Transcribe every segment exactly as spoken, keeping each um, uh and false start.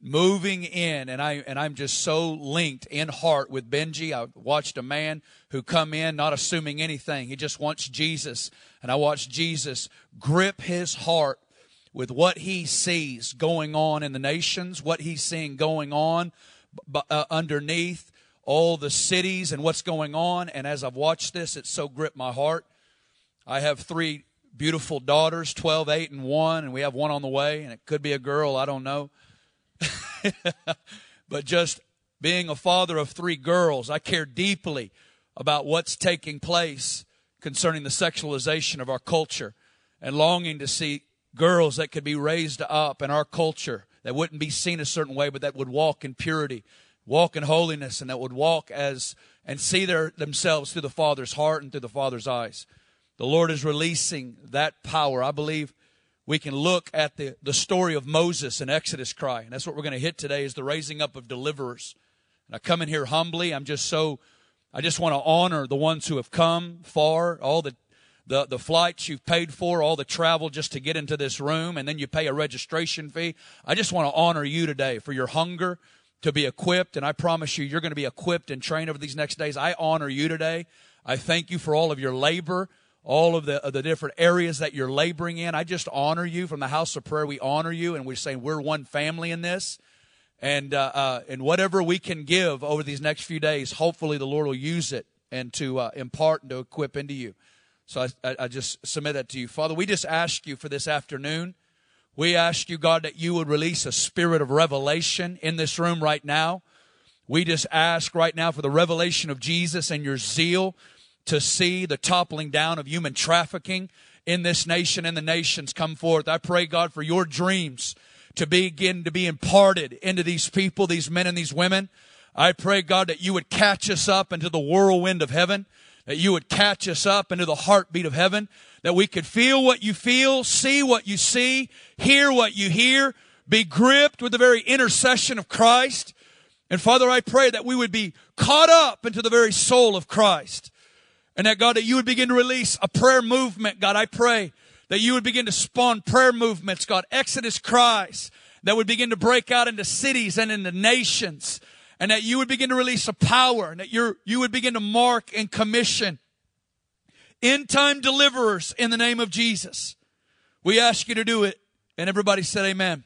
moving in, and I and I'm just so linked in heart with Benji. I watched a man who come in not assuming anything. He just wants Jesus, and I watched Jesus grip his heart with what he sees going on in the nations, what he's seeing going on uh, underneath all the cities and what's going on. And as I've watched this, it's so gripped my heart. I have three beautiful daughters, twelve, eight, and one, and we have one on the way, and it could be a girl, I don't know. But just being a father of three girls, I care deeply about what's taking place concerning the sexualization of our culture, and longing to see girls that could be raised up in our culture that wouldn't be seen a certain way, but that would walk in purity, walk in holiness, and that would walk as and see their themselves through the Father's heart and through the Father's eyes. The Lord is releasing that power. I believe we can look at the, the story of Moses in Exodus cry. And that's what we're going to hit today, is the raising up of deliverers. And I come in here humbly. I'm just so, I just want to honor the ones who have come far, all the, the, the flights you've paid for, all the travel just to get into this room, and then you pay a registration fee. I just want to honor you today for your hunger to be equipped. And I promise you, you're going to be equipped and trained over these next days. I honor you today. I thank you for all of your labor, all of the, of the different areas that you're laboring in. I just honor you. From the house of prayer, we honor you, and we're saying we're one family in this. And uh, uh, and whatever we can give over these next few days, hopefully the Lord will use it and to uh, impart and to equip into you. So I, I, I just submit that to you. Father, we just ask you for this afternoon. We ask you, God, that you would release a spirit of revelation in this room right now. We just ask right now for the revelation of Jesus and your zeal to see the toppling down of human trafficking in this nation and the nations come forth. I pray, God, for your dreams to begin to be imparted into these people, these men and these women. I pray, God, that you would catch us up into the whirlwind of heaven, that you would catch us up into the heartbeat of heaven, that we could feel what you feel, see what you see, hear what you hear, be gripped with the very intercession of Christ. And Father, I pray that we would be caught up into the very soul of Christ. And that, God, that you would begin to release a prayer movement. God, I pray that you would begin to spawn prayer movements, God, Exodus cries that would begin to break out into cities and into nations. And that you would begin to release a power, and that you're, you would begin to mark and commission end-time deliverers in the name of Jesus. We ask you to do it. And everybody said amen.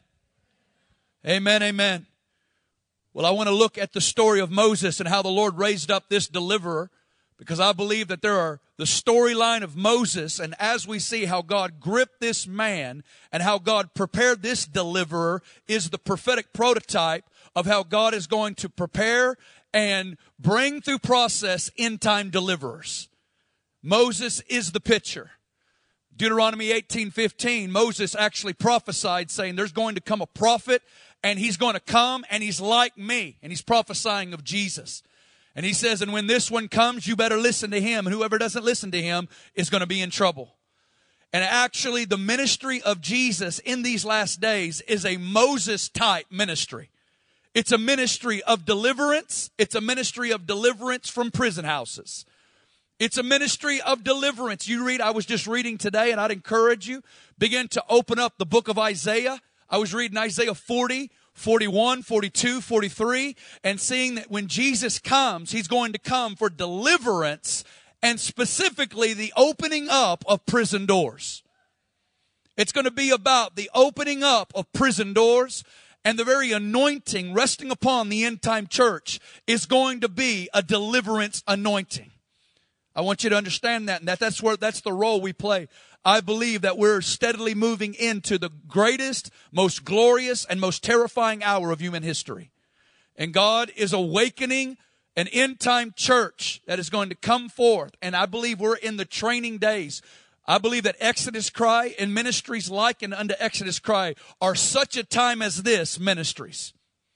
Amen, amen. Well, I want to look at the story of Moses and how the Lord raised up this deliverer, because I believe that there are the storyline of Moses, and as we see how God gripped this man and how God prepared this deliverer is the prophetic prototype of how God is going to prepare and bring through process end-time deliverers. Moses is the picture. Deuteronomy eighteen fifteen, Moses actually prophesied saying there's going to come a prophet, and he's going to come and he's like me, and he's prophesying of Jesus. And he says, and when this one comes, you better listen to him. And whoever doesn't listen to him is going to be in trouble. And actually, the ministry of Jesus in these last days is a Moses-type ministry. It's a ministry of deliverance. It's a ministry of deliverance from prison houses. It's a ministry of deliverance. You read, I was just reading today, and I'd encourage you, begin to open up the book of Isaiah. I was reading Isaiah forty, forty-one, forty-two, forty-three, and seeing that when Jesus comes, he's going to come for deliverance and specifically the opening up of prison doors. It's going to be about the opening up of prison doors, and the very anointing resting upon the end-time church is going to be a deliverance anointing. I want you to understand that, and that that's where that's the role we play. I believe that we're steadily moving into the greatest, most glorious, and most terrifying hour of human history. And God is awakening an end-time church that is going to come forth. And I believe we're in the training days. I believe that Exodus Cry and ministries like and unto Exodus Cry are such a time as this ministries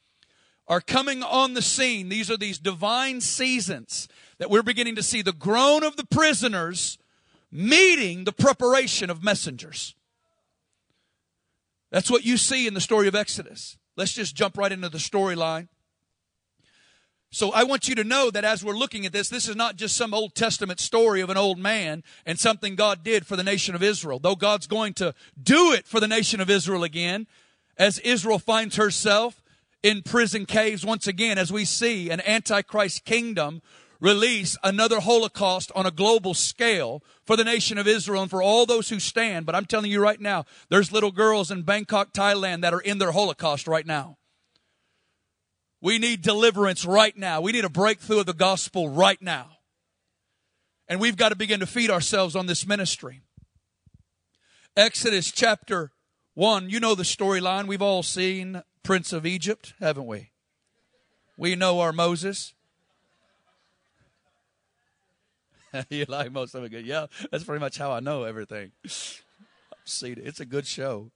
are coming on the scene. These are these divine seasons that we're beginning to see the groan of the prisoners meeting the preparation of messengers. That's what you see in the story of Exodus. Let's just jump right into the storyline. So I want you to know that as we're looking at this, this is not just some Old Testament story of an old man and something God did for the nation of Israel. Though God's going to do it for the nation of Israel again, as Israel finds herself in prison caves once again as we see an Antichrist kingdom release another Holocaust on a global scale for the nation of Israel and for all those who stand. But I'm telling you right now, there's little girls in Bangkok, Thailand that are in their Holocaust right now. We need deliverance right now. We need a breakthrough of the gospel right now. And we've got to begin to feed ourselves on this ministry. Exodus chapter one, you know the storyline. We've all seen Prince of Egypt, haven't we? We know our Moses. You like most of it? Yeah, that's pretty much how I know everything. I've seen it. It's a good show.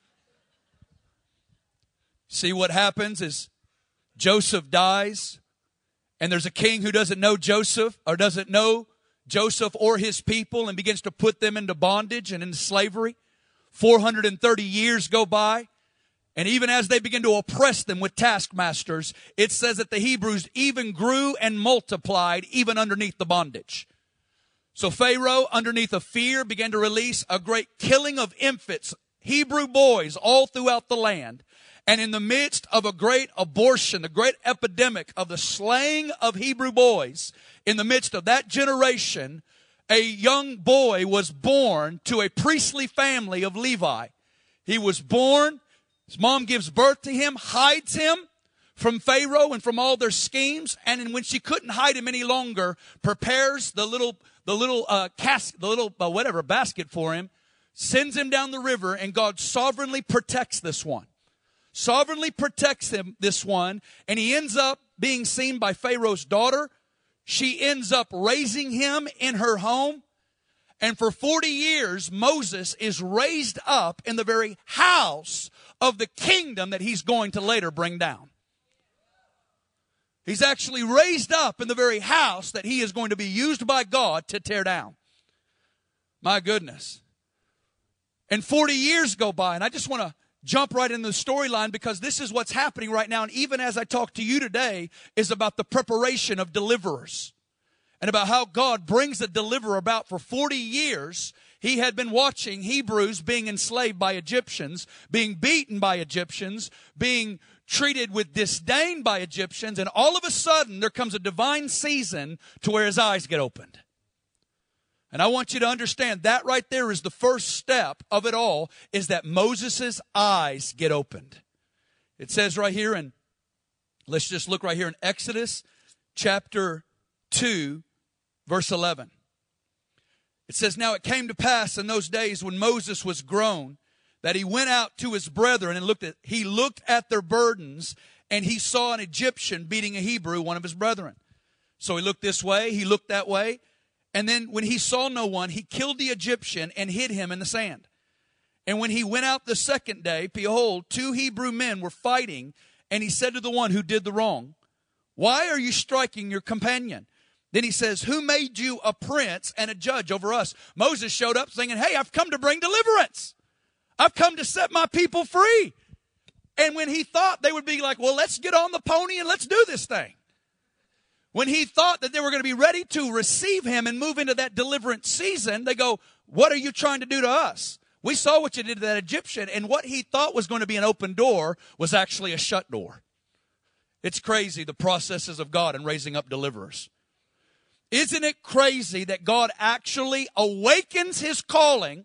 See, what happens is Joseph dies, and there's a king who doesn't know Joseph or doesn't know Joseph or his people and begins to put them into bondage and into slavery. four hundred thirty years go by, and even as they begin to oppress them with taskmasters, it says that the Hebrews even grew and multiplied even underneath the bondage. So Pharaoh, underneath a fear, began to release a great killing of infants, Hebrew boys, all throughout the land. And in the midst of a great abortion, the great epidemic of the slaying of Hebrew boys, in the midst of that generation, a young boy was born to a priestly family of Levi. He was born, his mom gives birth to him, hides him from Pharaoh and from all their schemes. And when she couldn't hide him any longer, prepares the little, the little, uh, cask, the little, uh, whatever, basket for him, sends him down the river, and God sovereignly protects this one. Sovereignly protects him, this one, and he ends up being seen by Pharaoh's daughter. She ends up raising him in her home. And for forty years, Moses is raised up in the very house of the kingdom that he's going to later bring down. He's actually raised up in the very house that he is going to be used by God to tear down. My goodness. And forty years go by, and I just want to jump right into the storyline because this is what's happening right now. And even as I talk to you today is about the preparation of deliverers and about how God brings a deliverer about. For forty years. He had been watching Hebrews being enslaved by Egyptians, being beaten by Egyptians, being treated with disdain by Egyptians. And all of a sudden there comes a divine season to where his eyes get opened. And I want you to understand that right there is the first step of it all, is that Moses' eyes get opened. It says right here, and let's just look right here in Exodus chapter two, verse eleven. It says, "Now it came to pass in those days when Moses was grown, that he went out to his brethren and looked at, he looked at their burdens, and he saw an Egyptian beating a Hebrew, one of his brethren. So he looked this way, he looked that way. And then when he saw no one, he killed the Egyptian and hid him in the sand. And when he went out the second day, behold, two Hebrew men were fighting. And he said to the one who did the wrong, 'Why are you striking your companion?' Then he says, 'Who made you a prince and a judge over us?' Moses showed up singing, 'Hey, I've come to bring deliverance. I've come to set my people free.' And when he thought they would be like, 'Well, let's get on the pony and let's do this thing.' When he thought that they were going to be ready to receive him and move into that deliverance season, they go, 'What are you trying to do to us? We saw what you did to that Egyptian.' And what he thought was going to be an open door was actually a shut door. It's crazy, the processes of God in raising up deliverers. Isn't it crazy that God actually awakens his calling?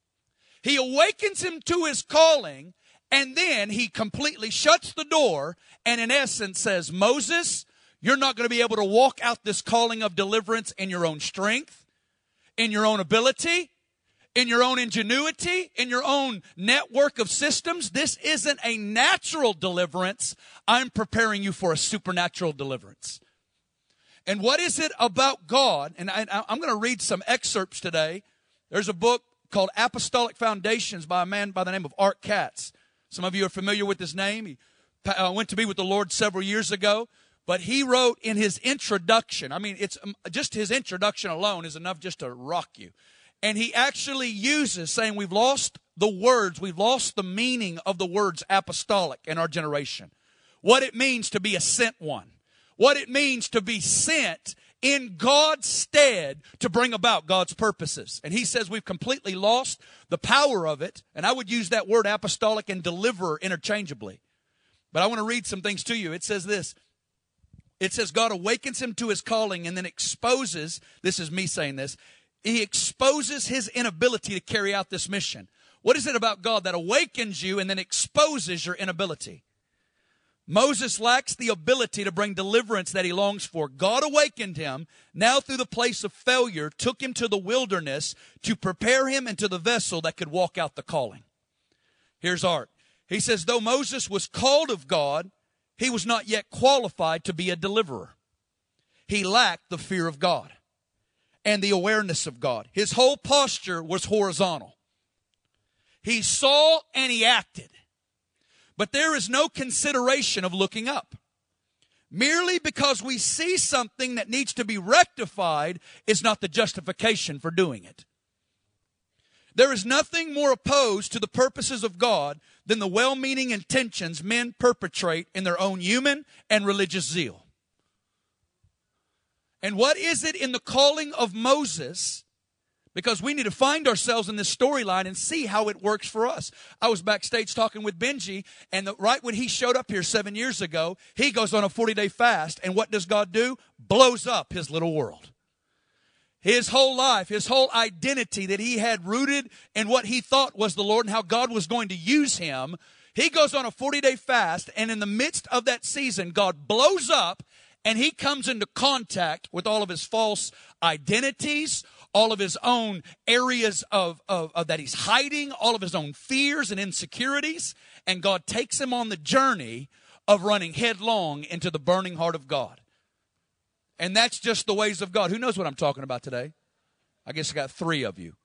He awakens him to his calling, and then he completely shuts the door and in essence says, 'Moses, you're not going to be able to walk out this calling of deliverance in your own strength, in your own ability, in your own ingenuity, in your own network of systems. This isn't a natural deliverance. I'm preparing you for a supernatural deliverance.'" And what is it about God? And I, I'm going to read some excerpts today. There's a book called Apostolic Foundations by a man by the name of Art Katz. Some of you are familiar with his name. He uh, went to be with the Lord several years ago. But he wrote in his introduction, I mean, it's um, just his introduction alone is enough just to rock you. And he actually uses saying we've lost the words, we've lost the meaning of the words apostolic in our generation. What it means to be a sent one. What it means to be sent in God's stead to bring about God's purposes. And he says we've completely lost the power of it. And I would use that word apostolic and deliverer interchangeably. But I want to read some things to you. It says this. It says God awakens him to his calling and then exposes, this is me saying this, he exposes his inability to carry out this mission. What is it about God that awakens you and then exposes your inability? Moses lacks the ability to bring deliverance that he longs for. God awakened him, now through the place of failure, took him to the wilderness to prepare him into the vessel that could walk out the calling. Here's Art. He says, though Moses was called of God, he was not yet qualified to be a deliverer. He lacked the fear of God and the awareness of God. His whole posture was horizontal. He saw and he acted. But there is no consideration of looking up. Merely because we see something that needs to be rectified is not the justification for doing it. There is nothing more opposed to the purposes of God than the well-meaning intentions men perpetrate in their own human and religious zeal. And what is it in the calling of Moses? Because we need to find ourselves in this storyline and see how it works for us. I was backstage talking with Benji, and the, right when he showed up here seven years ago, he goes on a forty-day fast, and what does God do? Blows up his little world. His whole life, his whole identity that he had rooted in what he thought was the Lord and how God was going to use him, he goes on a forty-day fast, and in the midst of that season, God blows up, and he comes into contact with all of his false identities, all of his own areas of, of, of that he's hiding, all of his own fears and insecurities, and God takes him on the journey of running headlong into the burning heart of God. And that's just the ways of God. Who knows what I'm talking about today? I guess I got three of you.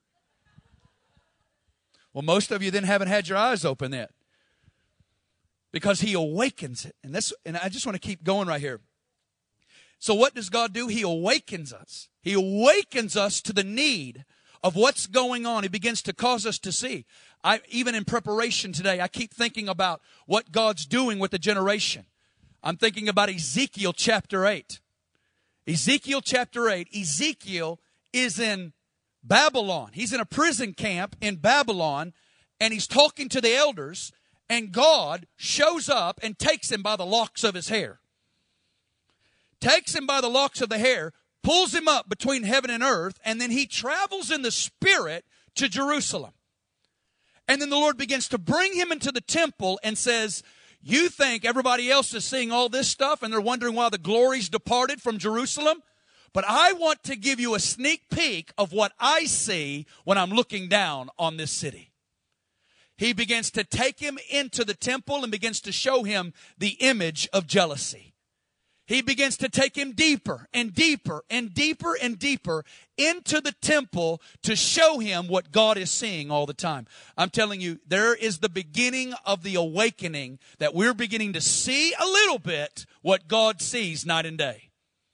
Well, most of you then haven't had your eyes open yet. Because he awakens it. And, this, and I just want to keep going right here. So what does God do? He awakens us. He awakens us to the need of what's going on. He begins to cause us to see. I, even in preparation today, I keep thinking about what God's doing with the generation. I'm thinking about Ezekiel chapter eight. Ezekiel chapter eight. Ezekiel is in Babylon. He's in a prison camp in Babylon, and he's talking to the elders, and God shows up and takes him by the locks of his hair. Takes him by the locks of the hair, pulls him up between heaven and earth, and then he travels in the spirit to Jerusalem. And then the Lord begins to bring him into the temple and says, you think everybody else is seeing all this stuff and they're wondering why the glory's departed from Jerusalem? But I want to give you a sneak peek of what I see when I'm looking down on this city. He begins to take him into the temple and begins to show him the image of jealousy. He begins to take him deeper and deeper and deeper and deeper into the temple to show him what God is seeing all the time. I'm telling you, there is the beginning of the awakening that we're beginning to see a little bit what God sees night and day.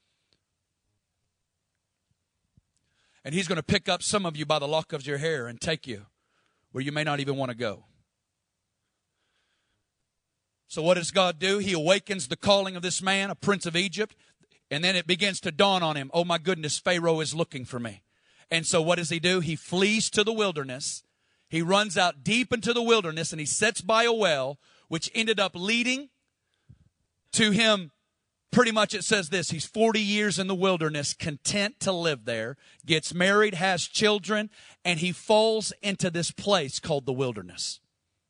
And he's going to pick up some of you by the lock of your hair and take you where you may not even want to go. So what does God do? He awakens the calling of this man, a prince of Egypt, and then it begins to dawn on him, oh my goodness, Pharaoh is looking for me. And so what does he do? He flees to the wilderness. He runs out deep into the wilderness, and he sits by a well, which ended up leading to him. Pretty much it says this, he's forty years in the wilderness, content to live there, gets married, has children, and he falls into this place called the wilderness.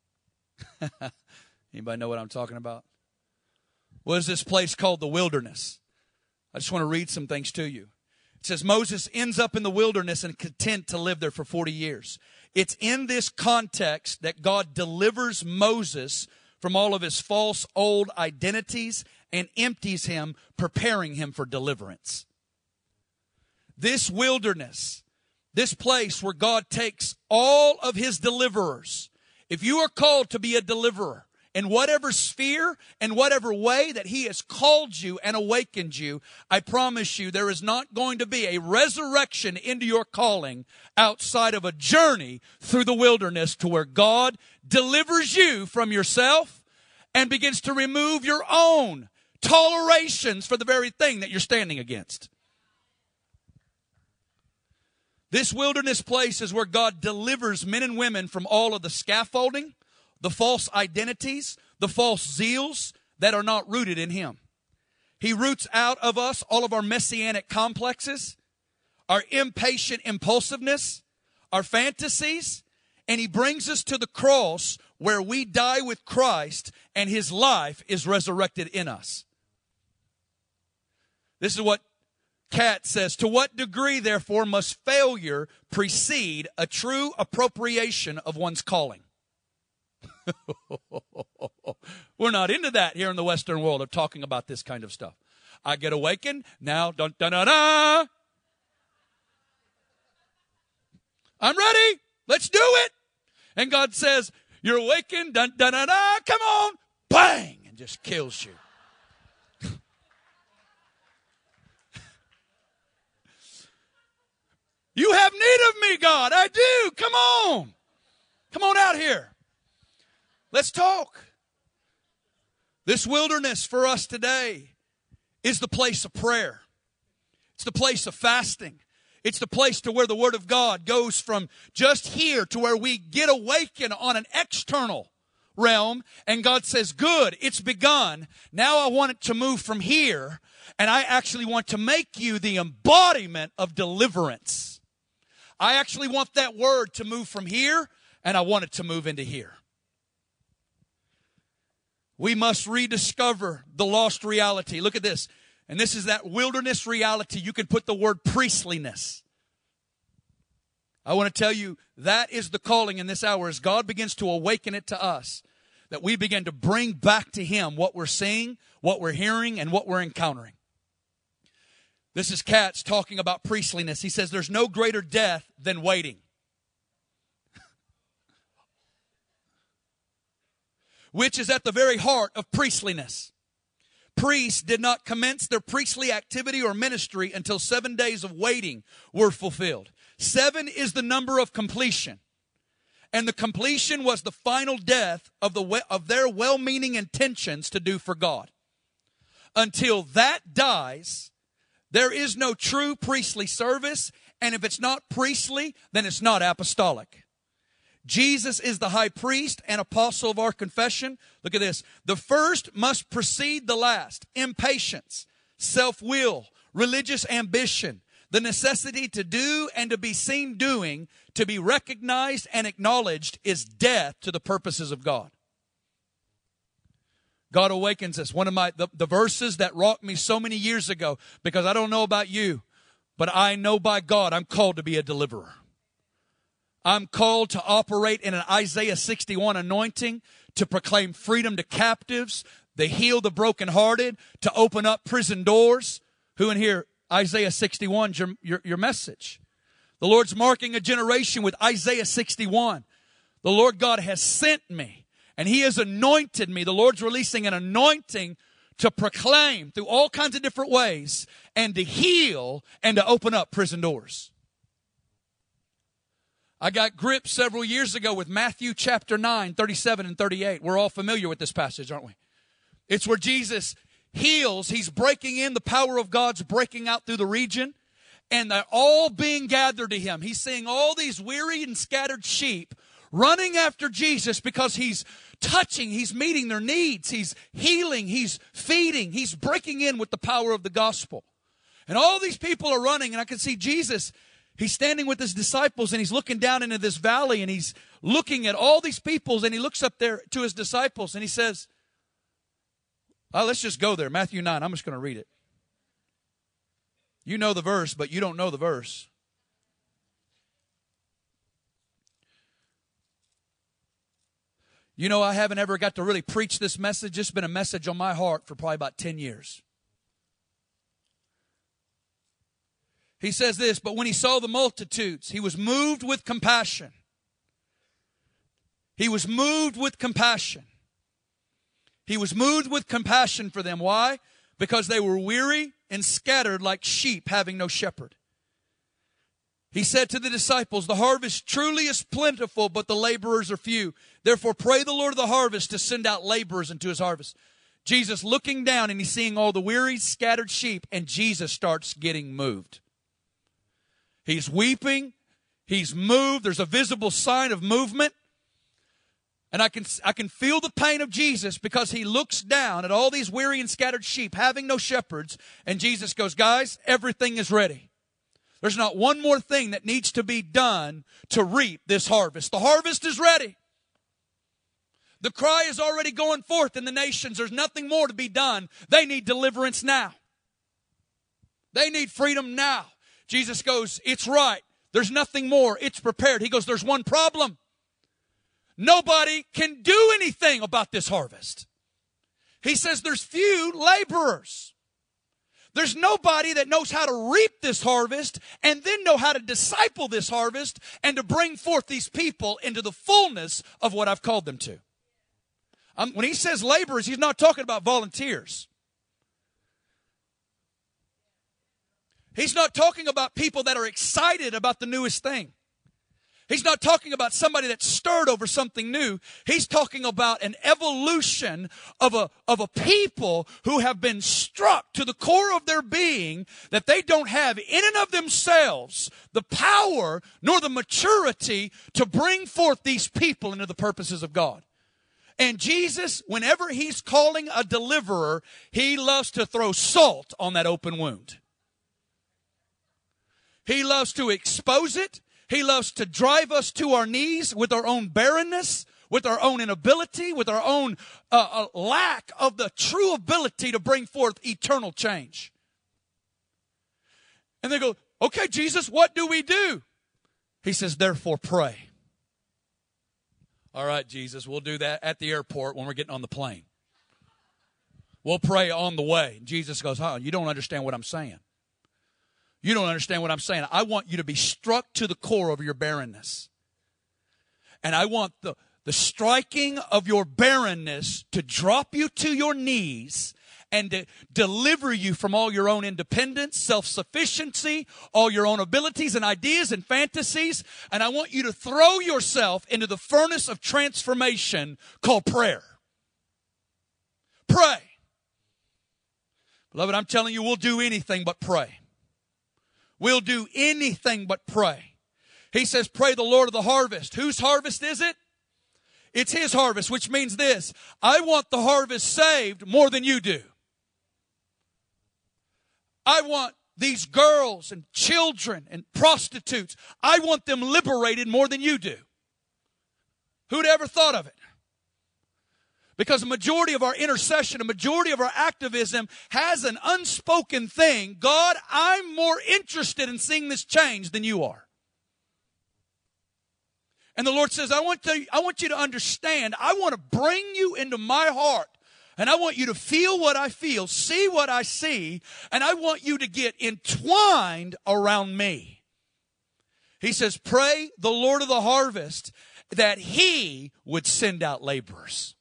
Anybody know what I'm talking about? What is this place called the wilderness? I just want to read some things to you. It says Moses ends up in the wilderness and content to live there for forty years. It's in this context that God delivers Moses from all of his false old identities and empties him, preparing him for deliverance. This wilderness, this place where God takes all of his deliverers. If you are called to be a deliverer, in whatever sphere and whatever way that he has called you and awakened you, I promise you there is not going to be a resurrection into your calling outside of a journey through the wilderness to where God delivers you from yourself and begins to remove your own tolerations for the very thing that you're standing against. This wilderness place is where God delivers men and women from all of the scaffolding, the false identities, the false zeals that are not rooted in Him. He roots out of us all of our messianic complexes, our impatient impulsiveness, our fantasies, and He brings us to the cross where we die with Christ and His life is resurrected in us. This is what Cat says, to what degree, therefore, must failure precede a true appropriation of one's calling? We're not into that here in the Western world of talking about this kind of stuff. I get awakened, now, dun, dun, dun, dun. I'm ready, let's do it. And God says, you're awakened, dun, dun, dun, dun, come on, bang, and just kills you. You have need of me, God. I do. Come on. Come on out here. Let's talk. This wilderness for us today is the place of prayer. It's the place of fasting. It's the place to where the Word of God goes from just here to where we get awakened on an external realm. And God says, good, it's begun. Now I want it to move from here. And I actually want to make you the embodiment of deliverance. I actually want that word to move from here, and I want it to move into here. We must rediscover the lost reality. Look at this. And this is that wilderness reality. You can put the word priestliness. I want to tell you, that is the calling in this hour as God begins to awaken it to us. That we begin to bring back to Him what we're seeing, what we're hearing, and what we're encountering. This is Katz talking about priestliness. He says there's no greater death than waiting. Which is at the very heart of priestliness. Priests did not commence their priestly activity or ministry until seven days of waiting were fulfilled. Seven is the number of completion. And the completion was the final death of, the, of their well-meaning intentions to do for God. Until that dies, there is no true priestly service, and if it's not priestly, then it's not apostolic. Jesus is the high priest and apostle of our confession. Look at this. The first must precede the last. Impatience, self-will, religious ambition, the necessity to do and to be seen doing, to be recognized and acknowledged, is death to the purposes of God. God awakens us. One of my, the, the verses that rocked me so many years ago, because I don't know about you, but I know by God I'm called to be a deliverer. I'm called to operate in an Isaiah sixty-one anointing, to proclaim freedom to captives, to heal the brokenhearted, to open up prison doors. Who in here, Isaiah sixty-one, your, your, your message? The Lord's marking a generation with Isaiah sixty-one. The Lord God has sent me. And He has anointed me. The Lord's releasing an anointing to proclaim through all kinds of different ways and to heal and to open up prison doors. I got gripped several years ago with Matthew chapter nine, thirty-seven and thirty-eight. We're all familiar with this passage, aren't we? It's where Jesus heals. He's breaking in. The power of God's breaking out through the region. And they're all being gathered to Him. He's seeing all these weary and scattered sheep running after Jesus because He's touching, He's meeting their needs, He's healing, He's feeding, He's breaking in with the power of the gospel. And all these people are running, and I can see Jesus, He's standing with His disciples, and He's looking down into this valley, and He's looking at all these peoples, and He looks up there to His disciples, and He says, oh, let's just go there, Matthew nine, I'm just going to read it. You know the verse, but you don't know the verse. You know, I haven't ever got to really preach this message. It's been a message on my heart for probably about ten years. He says this, but when He saw the multitudes, He was moved with compassion. He was moved with compassion. He was moved with compassion for them. Why? Because they were weary and scattered like sheep having no shepherd. He said to the disciples, the harvest truly is plentiful, but the laborers are few. Therefore, pray the Lord of the harvest to send out laborers into His harvest. Jesus looking down, and He's seeing all the weary, scattered sheep, and Jesus starts getting moved. He's weeping. He's moved. There's a visible sign of movement. And I can, I can feel the pain of Jesus because he looks down at all these weary and scattered sheep having no shepherds. And Jesus goes, guys, everything is ready. There's not one more thing that needs to be done to reap this harvest. The harvest is ready. The cry is already going forth in the nations. There's nothing more to be done. They need deliverance now. They need freedom now. Jesus goes, it's right. There's nothing more. It's prepared. He goes, there's one problem. Nobody can do anything about this harvest. He says there's few laborers. There's nobody that knows how to reap this harvest and then know how to disciple this harvest and to bring forth these people into the fullness of what I've called them to. Um, when he says laborers, he's not talking about volunteers. He's not talking about people that are excited about the newest thing. He's not talking about somebody that's stirred over something new. He's talking about an evolution of a, of a people who have been struck to the core of their being that they don't have in and of themselves the power nor the maturity to bring forth these people into the purposes of God. And Jesus, whenever he's calling a deliverer, he loves to throw salt on that open wound. He loves to expose it. He loves to drive us to our knees with our own barrenness, with our own inability, with our own uh, uh, lack of the true ability to bring forth eternal change. And they go, okay, Jesus, what do we do? He says, therefore pray. All right, Jesus, we'll do that at the airport when we're getting on the plane. We'll pray on the way. Jesus goes, huh, you don't understand what I'm saying. You don't understand what I'm saying. I want you to be struck to the core of your barrenness. And I want the, the striking of your barrenness to drop you to your knees and to deliver you from all your own independence, self-sufficiency, all your own abilities and ideas and fantasies. And I want you to throw yourself into the furnace of transformation called prayer. Pray. Beloved, I'm telling you, we'll do anything but pray. We'll do anything but pray. He says, pray the Lord of the harvest. Whose harvest is it? It's his harvest, which means this. I want the harvest saved more than you do. I want these girls and children and prostitutes, I want them liberated more than you do. Who'd ever thought of it? Because a majority of our intercession, a majority of our activism has an unspoken thing. God, I'm more interested in seeing this change than you are. And the Lord says, I want to, I want you to understand, I want to bring you into my heart. And I want you to feel what I feel, see what I see, and I want you to get entwined around me. He says, pray the Lord of the harvest that he would send out laborers.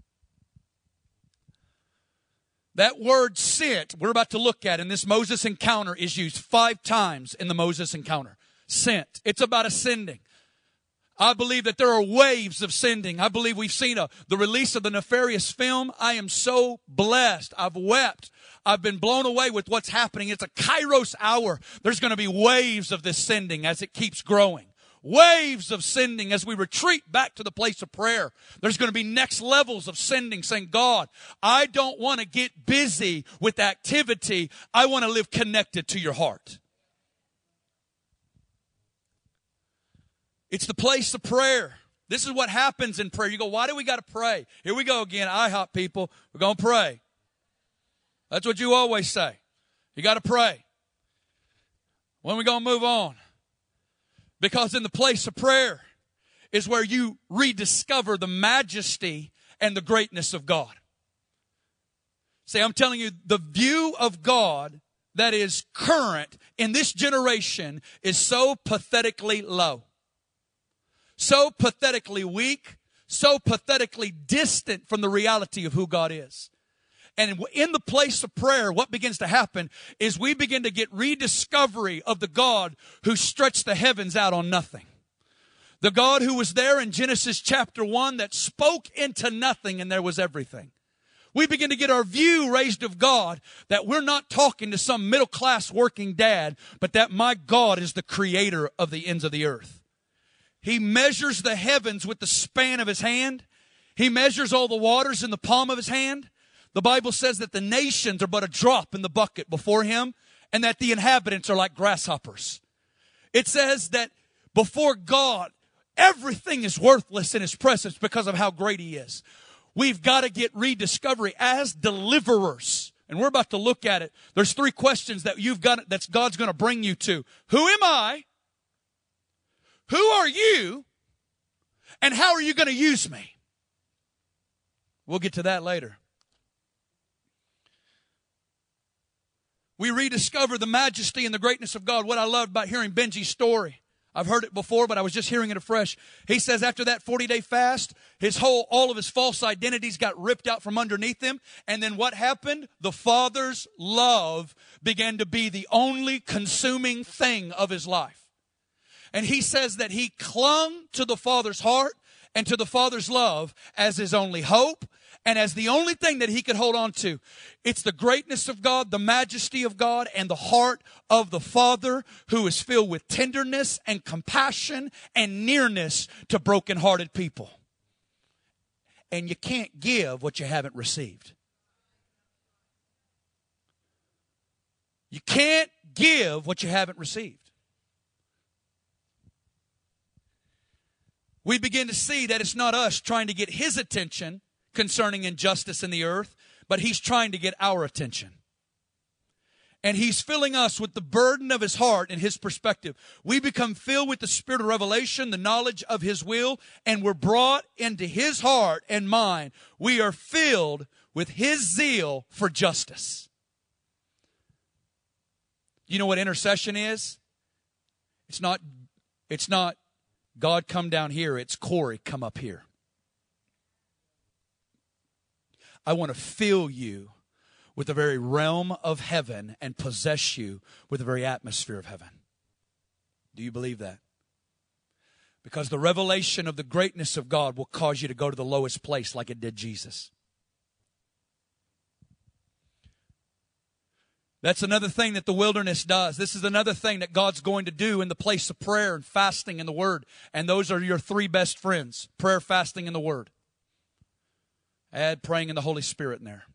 That word sent, we're about to look at in this Moses encounter, is used five times in the Moses encounter. Sent. It's about ascending. I believe that there are waves of sending. I believe we've seen a, the release of the Nefarious film. I am so blessed. I've wept. I've been blown away with what's happening. It's a Kairos hour. There's going to be waves of this sending as it keeps growing. Waves of sending as we retreat back to the place of prayer. There's going to be next levels of sending, saying, God, I don't want to get busy with activity. I want to live connected to your heart. It's the place of prayer. This is what happens in prayer. You go, why do we got to pray? Here we go again. I hop people. We're going to pray. That's what you always say. You got to pray. When are we going to move on? Because in the place of prayer is where you rediscover the majesty and the greatness of God. See, I'm telling you, the view of God that is current in this generation is so pathetically low. So pathetically weak, so pathetically distant from the reality of who God is. And in the place of prayer, what begins to happen is we begin to get rediscovery of the God who stretched the heavens out on nothing. The God who was there in Genesis chapter one that spoke into nothing and there was everything. We begin to get our view raised of God that we're not talking to some middle class working dad, but that my God is the creator of the ends of the earth. He measures the heavens with the span of his hand. He measures all the waters in the palm of his hand. The Bible says that the nations are but a drop in the bucket before him, and that the inhabitants are like grasshoppers. It says that before God, everything is worthless in his presence because of how great he is. We've got to get rediscovery as deliverers. And we're about to look at it. There's three questions that you've got, that's God's going to bring you to. Who am I? Who are you? And how are you going to use me? We'll get to that later. We rediscover the majesty and the greatness of God. What I loved about hearing Benji's story, I've heard it before, but I was just hearing it afresh. He says after that forty-day fast, his whole, all of his false identities got ripped out from underneath him. And then what happened? The Father's love began to be the only consuming thing of his life. And he says that he clung to the Father's heart and to the Father's love as his only hope and as the only thing that he could hold on to. It's the greatness of God, the majesty of God, and the heart of the Father who is filled with tenderness and compassion and nearness to brokenhearted people. And you can't give what you haven't received. You can't give what you haven't received. We begin to see that it's not us trying to get his attention concerning injustice in the earth, but he's trying to get our attention. And he's filling us with the burden of his heart and his perspective. We become filled with the spirit of revelation, the knowledge of his will, and we're brought into his heart and mind. We are filled with his zeal for justice. You know what intercession is? It's not, it's not God come down here, it's Corey come up here. I want to fill you with the very realm of heaven and possess you with the very atmosphere of heaven. Do you believe that? Because the revelation of the greatness of God will cause you to go to the lowest place like it did Jesus. That's another thing that the wilderness does. This is another thing that God's going to do in the place of prayer and fasting and the Word. And those are your three best friends, prayer, fasting, and the Word. Add praying in the Holy Spirit in there.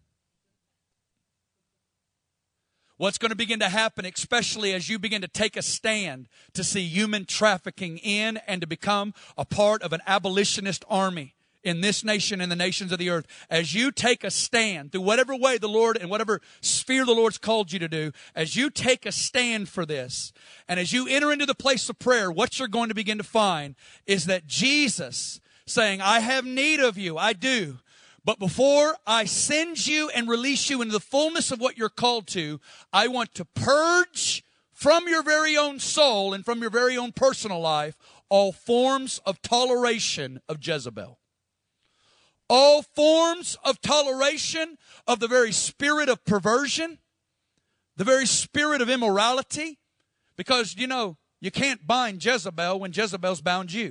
What's going to begin to happen, especially as you begin to take a stand to see human trafficking in and to become a part of an abolitionist army in this nation and the nations of the earth, as you take a stand through whatever way the Lord and whatever sphere the Lord's called you to do, as you take a stand for this, and as you enter into the place of prayer, what you're going to begin to find is that Jesus saying, I have need of you, I do. But before I send you and release you into the fullness of what you're called to, I want to purge from your very own soul and from your very own personal life all forms of toleration of Jezebel. All forms of toleration of the very spirit of perversion, the very spirit of immorality. Because, you know, you can't bind Jezebel when Jezebel's bound you.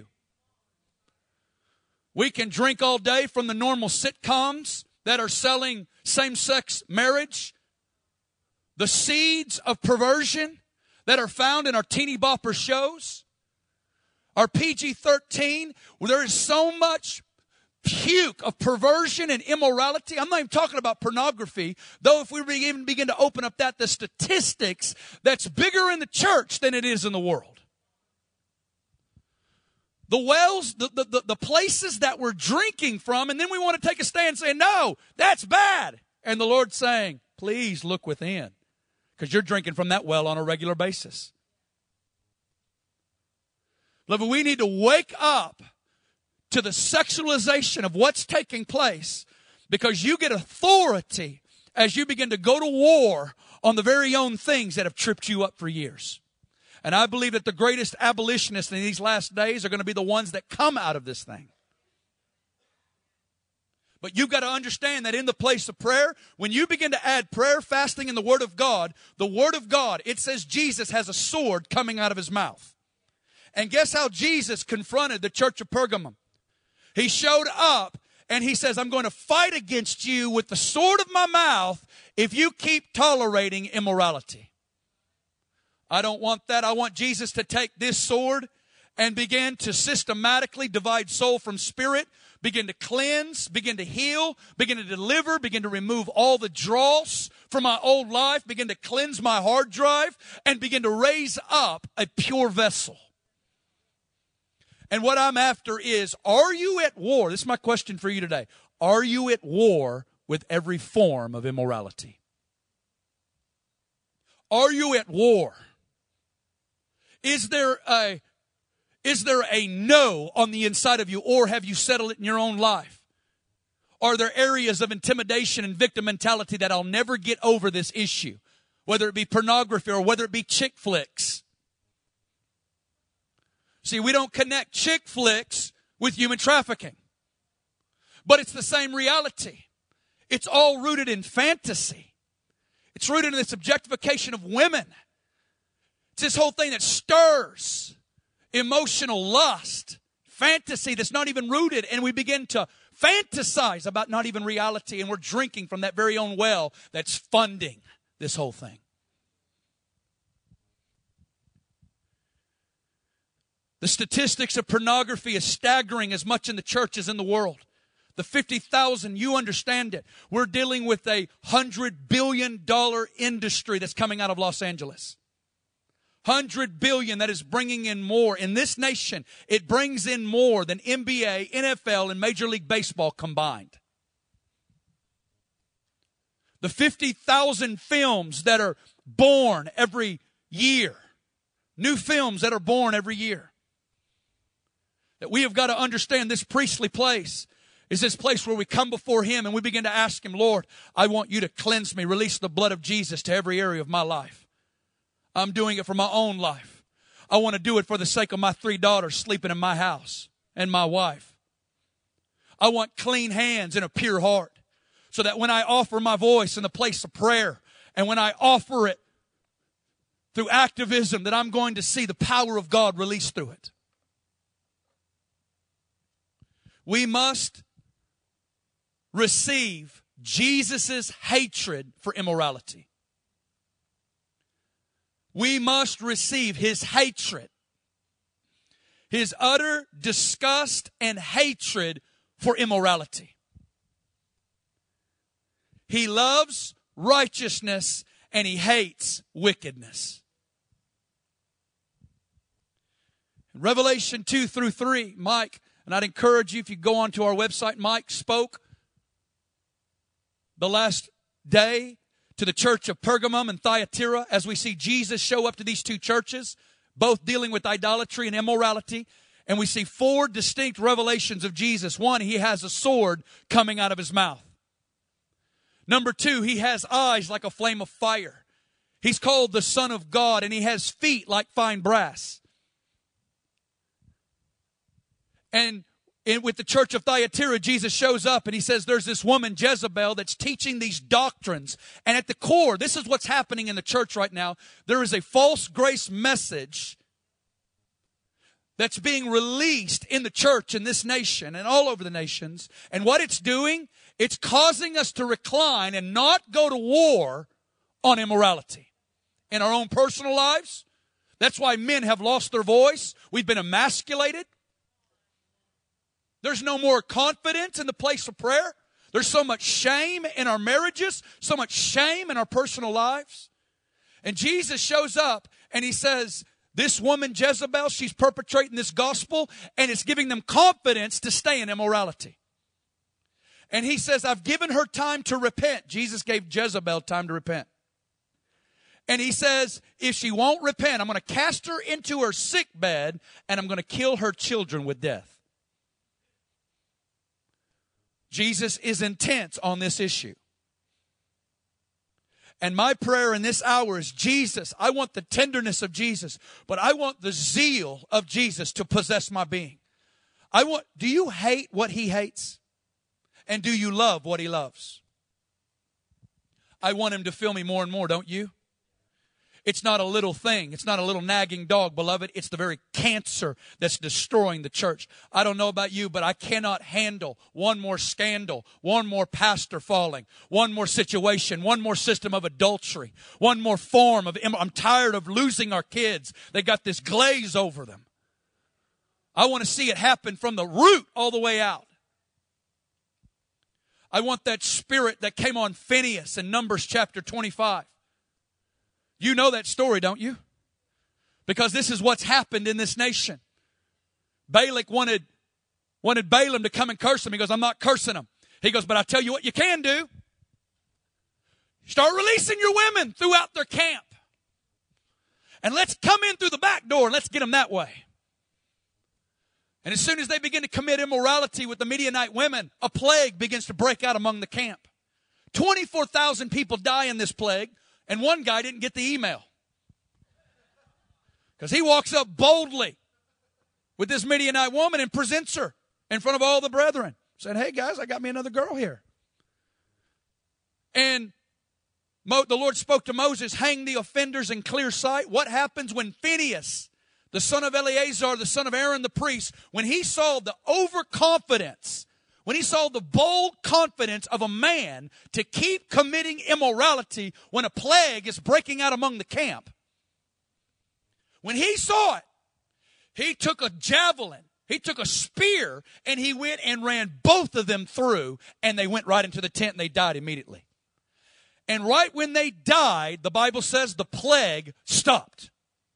We can drink all day from the normal sitcoms that are selling same-sex marriage. The seeds of perversion that are found in our teeny bopper shows. Our P G thirteen, where there is so much puke of perversion and immorality. I'm not even talking about pornography, though if we even begin to open up that, the statistics, that's bigger in the church than it is in the world. The wells, the, the, the, the places that we're drinking from, and then we want to take a stand saying, no, that's bad. And the Lord's saying, please look within, because you're drinking from that well on a regular basis. Beloved, we need to wake up to the sexualization of what's taking place, because you get authority as you begin to go to war on the very own things that have tripped you up for years. And I believe that the greatest abolitionists in these last days are going to be the ones that come out of this thing. But you've got to understand that in the place of prayer, when you begin to add prayer, fasting, and the Word of God, the Word of God, it says Jesus has a sword coming out of his mouth. And guess how Jesus confronted the church of Pergamum? He showed up and he says, I'm going to fight against you with the sword of my mouth if you keep tolerating immorality. I don't want that. I want Jesus to take this sword and begin to systematically divide soul from spirit, begin to cleanse, begin to heal, begin to deliver, begin to remove all the dross from my old life, begin to cleanse my hard drive, and begin to raise up a pure vessel. And what I'm after is, are you at war? This is my question for you today. Are you at war with every form of immorality? Are you at war? Is there a, is there a no on the inside of you, or have you settled it in your own life? Are there areas of intimidation and victim mentality that I'll never get over this issue? Whether it be pornography or whether it be chick flicks. See, we don't connect chick flicks with human trafficking. But it's the same reality. It's all rooted in fantasy. It's rooted in this objectification of women. It's this whole thing that stirs emotional lust, fantasy that's not even rooted, and we begin to fantasize about not even reality, and we're drinking from that very own well that's funding this whole thing. The statistics of pornography is staggering as much in the church as in the world. The fifty thousand, you understand it. We're dealing with a one hundred billion dollars industry that's coming out of Los Angeles. one hundred billion dollars that is bringing in more. In this nation, it brings in more than N B A, N F L, and Major League Baseball combined. The fifty thousand films that are born every year. New films that are born every year. That we have got to understand this priestly place is this place where we come before Him and we begin to ask Him, Lord, I want you to cleanse me, release the blood of Jesus to every area of my life. I'm doing it for my own life. I want to do it for the sake of my three daughters sleeping in my house and my wife. I want clean hands and a pure heart so that when I offer my voice in the place of prayer and when I offer it through activism, that I'm going to see the power of God released through it. We must receive Jesus' hatred for immorality. We must receive His hatred, His utter disgust and hatred for immorality. He loves righteousness and He hates wickedness. In Revelation two through three, Mike, and I'd encourage you, if you go onto our website, Mike spoke the last day to the church of Pergamum and Thyatira, as we see Jesus show up to these two churches, both dealing with idolatry and immorality. And we see four distinct revelations of Jesus. One, He has a sword coming out of His mouth. Number two, He has eyes like a flame of fire. He's called the Son of God, and He has feet like fine brass. And in, with the church of Thyatira, Jesus shows up and He says there's this woman, Jezebel, that's teaching these doctrines. And at the core, this is what's happening in the church right now. There is a false grace message that's being released in the church in this nation and all over the nations. And what it's doing, it's causing us to recline and not go to war on immorality in our own personal lives. That's why men have lost their voice. We've been emasculated. There's no more confidence in the place of prayer. There's so much shame in our marriages, so much shame in our personal lives. And Jesus shows up and He says, this woman Jezebel, she's perpetrating this gospel and it's giving them confidence to stay in immorality. And He says, I've given her time to repent. Jesus gave Jezebel time to repent. And He says, if she won't repent, I'm going to cast her into her sick bed and I'm going to kill her children with death. Jesus is intense on this issue. And my prayer in this hour is, Jesus, I want the tenderness of Jesus, but I want the zeal of Jesus to possess my being. I want, do you hate what He hates? And do you love what He loves? I want Him to fill me more and more, don't you? It's not a little thing. It's not a little nagging dog, beloved. It's the very cancer that's destroying the church. I don't know about you, but I cannot handle one more scandal, one more pastor falling, one more situation, one more system of adultery, one more form of, I'm tired of losing our kids. They got this glaze over them. I want to see it happen from the root all the way out. I want that spirit that came on Phinehas in Numbers chapter twenty-five. You know that story, don't you? Because this is what's happened in this nation. Balak wanted, wanted Balaam to come and curse him. He goes, I'm not cursing him. He goes, but I tell you what you can do. Start releasing your women throughout their camp. And let's come in through the back door and let's get them that way. And as soon as they begin to commit immorality with the Midianite women, a plague begins to break out among the camp. twenty-four thousand people die in this plague, and one guy didn't get the email. Because he walks up boldly with this Midianite woman and presents her in front of all the brethren. Said, hey guys, I got me another girl here. And Mo, the Lord spoke to Moses, hang the offenders in clear sight. What happens when Phinehas, the son of Eleazar, the son of Aaron the priest, when he saw the overconfidence, when he saw the bold confidence of a man to keep committing immorality when a plague is breaking out among the camp, when he saw it, he took a javelin, he took a spear, and he went and ran both of them through, and they went right into the tent and they died immediately. And right when they died, the Bible says the plague stopped.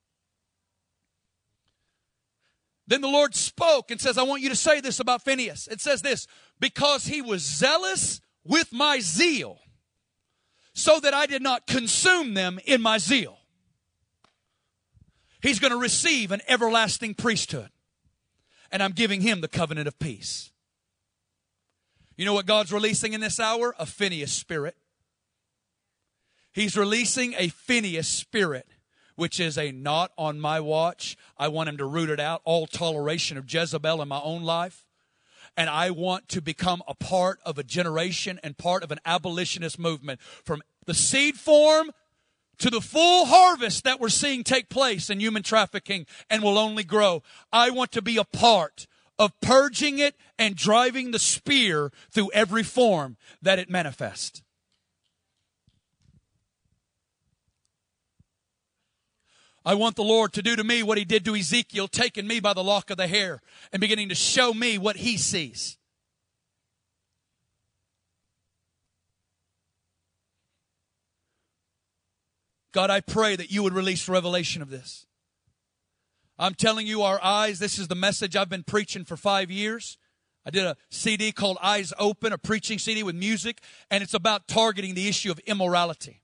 Then the Lord spoke and says, I want you to say this about Phinehas. It says this, because he was zealous with my zeal, so that I did not consume them in my zeal. He's going to receive an everlasting priesthood. And I'm giving him the covenant of peace. You know what God's releasing in this hour? A Phinehas spirit. He's releasing a Phinehas spirit, which is a not on my watch. I want him to root it out, all toleration of Jezebel in my own life. And I want to become a part of a generation and part of an abolitionist movement. From the seed form to the full harvest that we're seeing take place in human trafficking and will only grow. I want to be a part of purging it and driving the spear through every form that it manifests. I want the Lord to do to me what he did to Ezekiel, taking me by the lock of the hair and beginning to show me what he sees. God, I pray that you would release revelation of this. I'm telling you, our eyes, this is the message I've been preaching for five years. I did a C D called Eyes Open, a preaching C D with music, and it's about targeting the issue of immorality.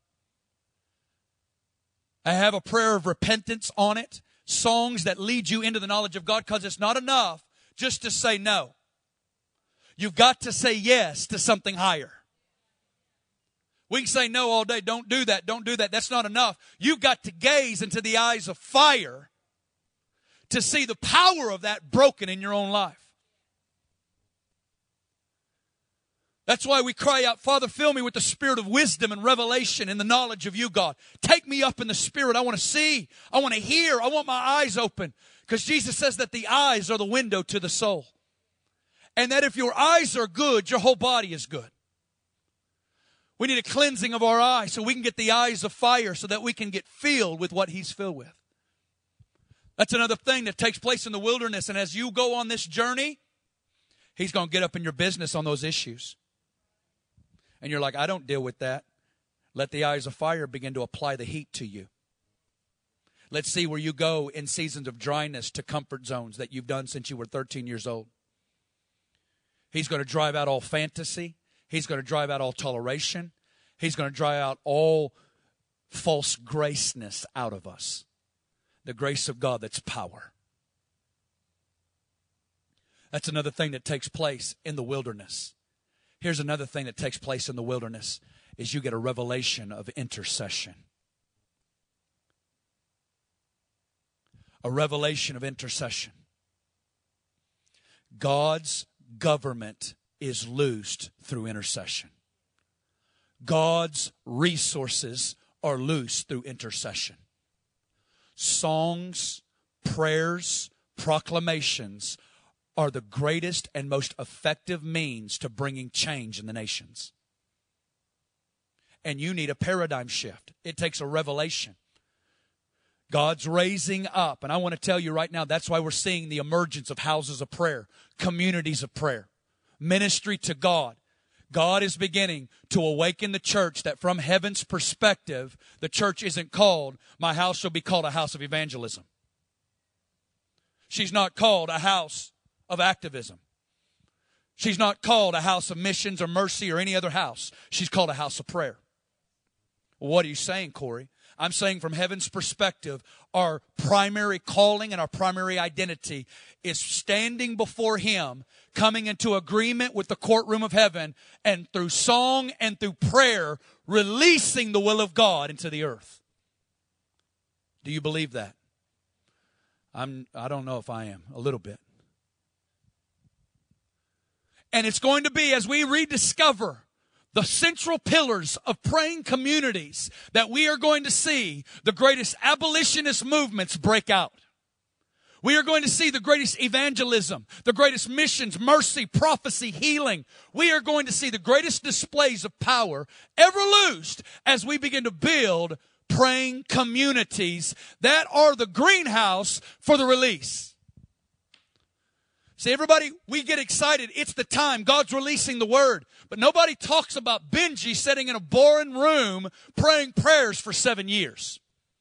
I have a prayer of repentance on it, songs that lead you into the knowledge of God, because it's not enough just to say no. You've got to say yes to something higher. We can say no all day. Don't do that. Don't do that. That's not enough. You've got to gaze into the eyes of fire to see the power of that broken in your own life. That's why we cry out, Father, fill me with the spirit of wisdom and revelation and the knowledge of you, God. Take me up in the spirit. I want to see. I want to hear. I want my eyes open. Because Jesus says that the eyes are the window to the soul. And that if your eyes are good, your whole body is good. We need a cleansing of our eyes so we can get the eyes of fire so that we can get filled with what he's filled with. That's another thing that takes place in the wilderness. And as you go on this journey, he's going to get up in your business on those issues. And you're like, I don't deal with that. Let the eyes of fire begin to apply the heat to you. Let's see where you go in seasons of dryness to comfort zones that you've done since you were thirteen years old. He's going to drive out all fantasy. He's going to drive out all toleration. He's going to drive out all false graceness out of us. The grace of God that's power. That's another thing that takes place in the wilderness. Here's another thing that takes place in the wilderness is you get a revelation of intercession. A revelation of intercession. God's government is loosed through intercession. God's resources are loosed through intercession. Songs, prayers, proclamations are the greatest and most effective means to bringing change in the nations. And you need a paradigm shift. It takes a revelation. God's raising up, and I want to tell you right now, that's why we're seeing the emergence of houses of prayer, communities of prayer, ministry to God. God is beginning to awaken the church that from heaven's perspective, the church isn't called, my house shall be called a house of evangelism. She's not called a house of activism. She's not called a house of missions or mercy or any other house. She's called a house of prayer. Well, what are you saying, Corey? I'm saying from heaven's perspective, our primary calling and our primary identity is standing before Him, coming into agreement with the courtroom of heaven, and through song and through prayer, releasing the will of God into the earth. Do you believe that? I'm, I don't know if I am, a little bit. And it's going to be, as we rediscover the central pillars of praying communities, that we are going to see the greatest abolitionist movements break out. We are going to see the greatest evangelism, the greatest missions, mercy, prophecy, healing. We are going to see the greatest displays of power ever loosed as we begin to build praying communities that are the greenhouse for the release. See, everybody, we get excited. It's the time. God's releasing the word. But nobody talks about Benji sitting in a boring room praying prayers for seven years.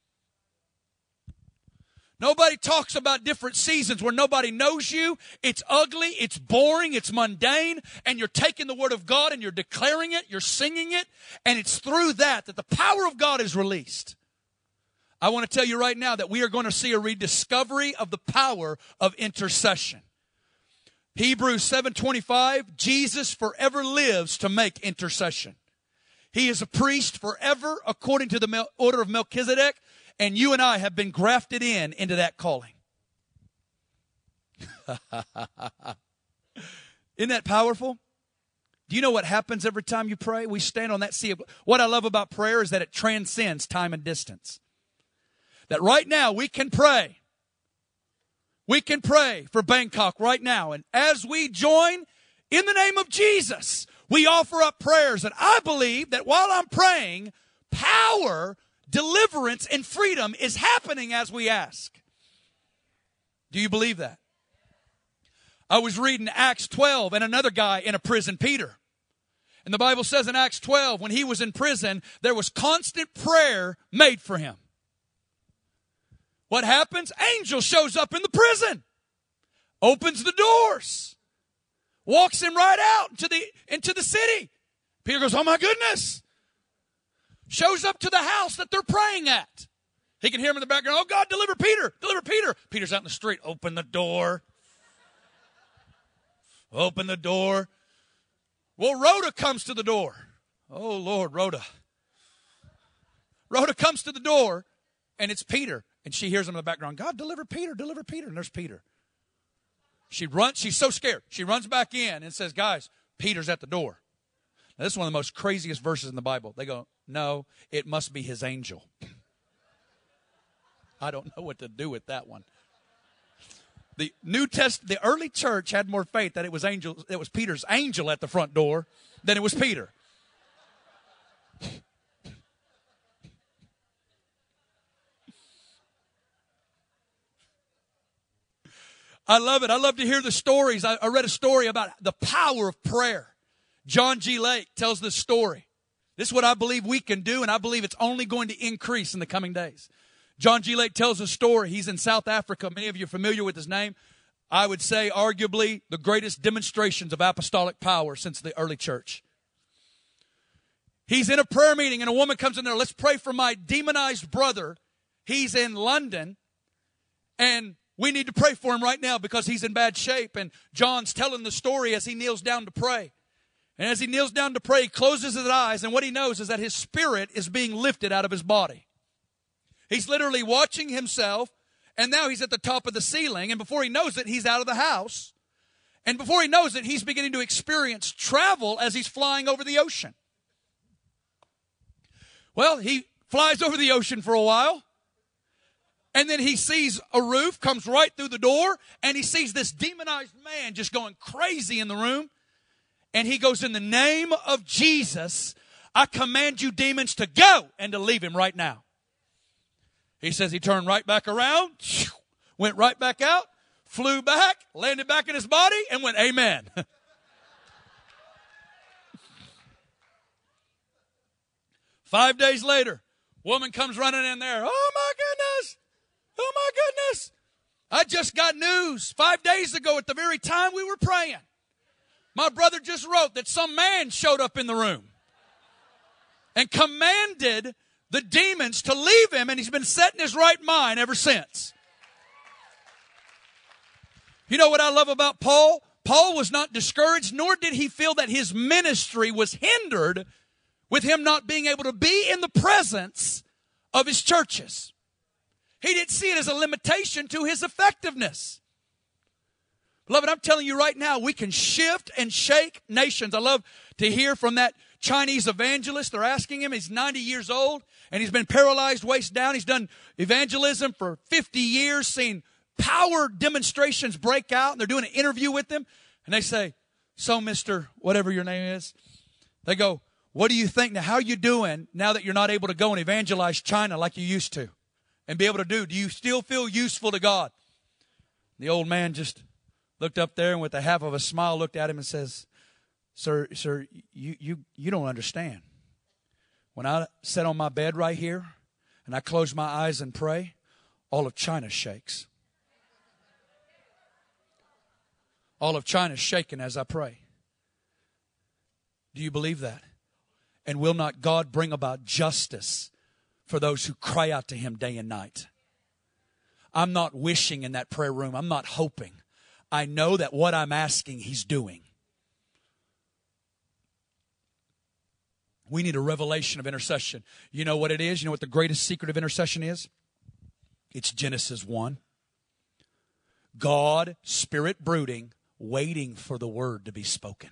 Nobody talks about different seasons where nobody knows you. It's ugly, it's boring, it's mundane, and you're taking the word of God and you're declaring it, you're singing it, and it's through that that the power of God is released. I want to tell you right now that we are going to see a rediscovery of the power of intercession. Hebrews seven twenty-five, Jesus forever lives to make intercession. He is a priest forever according to the order of Melchizedek, and you and I have been grafted in into that calling. Isn't that powerful? Do you know what happens every time you pray? We stand on that sea of... What I love about prayer is that it transcends time and distance. That right now we can pray. We can pray for Bangkok right now. And as we join in the name of Jesus, we offer up prayers. And I believe that while I'm praying, power, deliverance, and freedom is happening as we ask. Do you believe that? I was reading Acts twelve and another guy in a prison, Peter. And the Bible says in Acts twelve, when he was in prison, there was constant prayer made for him. What happens? Angel shows up in the prison, opens the doors, walks him right out into the, into the city. Peter goes, oh my goodness. Shows up to the house that they're praying at. He can hear him in the background. Oh God, deliver Peter, deliver Peter. Peter's out in the street. Open the door. Open the door. Well, Rhoda comes to the door. Oh Lord, Rhoda. Rhoda comes to the door and it's Peter. And she hears him in the background, God, deliver Peter, deliver Peter. And there's Peter. She runs, she's so scared. She runs back in and says, guys, Peter's at the door. Now, this is one of the most craziest verses in the Bible. They go, no, it must be his angel. I don't know what to do with that one. The New Test, the early church had more faith that it was angel, it was Peter's angel at the front door than it was Peter. I love it. I love to hear the stories. I, I read a story about the power of prayer. John G. Lake tells this story. This is what I believe we can do, and I believe it's only going to increase in the coming days. John G. Lake tells a story. He's in South Africa. Many of you are familiar with his name. I would say arguably the greatest demonstrations of apostolic power since the early church. He's in a prayer meeting, and a woman comes in there. Let's pray for my demonized brother. He's in London, and we need to pray for him right now because he's in bad shape. And John's telling the story as he kneels down to pray. And as he kneels down to pray, he closes his eyes. And what he knows is that his spirit is being lifted out of his body. He's literally watching himself. And now he's at the top of the ceiling. And before he knows it, he's out of the house. And before he knows it, he's beginning to experience travel as he's flying over the ocean. Well, he flies over the ocean for a while. And then he sees a roof, comes right through the door, and he sees this demonized man just going crazy in the room. And he goes, in the name of Jesus, I command you demons to go and to leave him right now. He says he turned right back around, went right back out, flew back, landed back in his body, and went, amen. Five days later, woman comes running in there. Oh, my goodness. Oh, my goodness. I just got news five days ago at the very time we were praying. My brother just wrote that some man showed up in the room and commanded the demons to leave him, and he's been set in his right mind ever since. You know what I love about Paul? Paul was not discouraged, nor did he feel that his ministry was hindered with him not being able to be in the presence of his churches. He didn't see it as a limitation to his effectiveness. Beloved, I'm telling you right now, we can shift and shake nations. I love to hear from that Chinese evangelist. They're asking him, he's ninety years old, and he's been paralyzed waist down. He's done evangelism for fifty years, seen power demonstrations break out, and they're doing an interview with him. And they say, so Mister whatever your name is, they go, what do you think now? How are you doing now that you're not able to go and evangelize China like you used to and be able to do? Do you still feel useful to God? The old man just looked up there and with a half of a smile looked at him and says, Sir, sir, you, you, you don't understand. When I sit on my bed right here and I close my eyes and pray, all of China shakes. All of China is shaking as I pray. Do you believe that? And will not God bring about justice for those who cry out to him day and night? I'm not wishing in that prayer room. I'm not hoping. I know that what I'm asking, he's doing. We need a revelation of intercession. You know what it is? You know what the greatest secret of intercession is? It's Genesis one. God, Spirit brooding, waiting for the word to be spoken.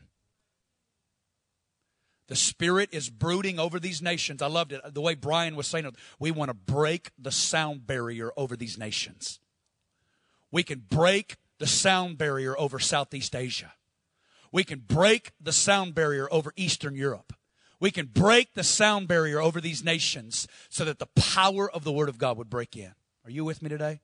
The Spirit is brooding over these nations. I loved it. The way Brian was saying it. We want to break the sound barrier over these nations. We can break the sound barrier over Southeast Asia. We can break the sound barrier over Eastern Europe. We can break the sound barrier over these nations so that the power of the Word of God would break in. Are you with me today?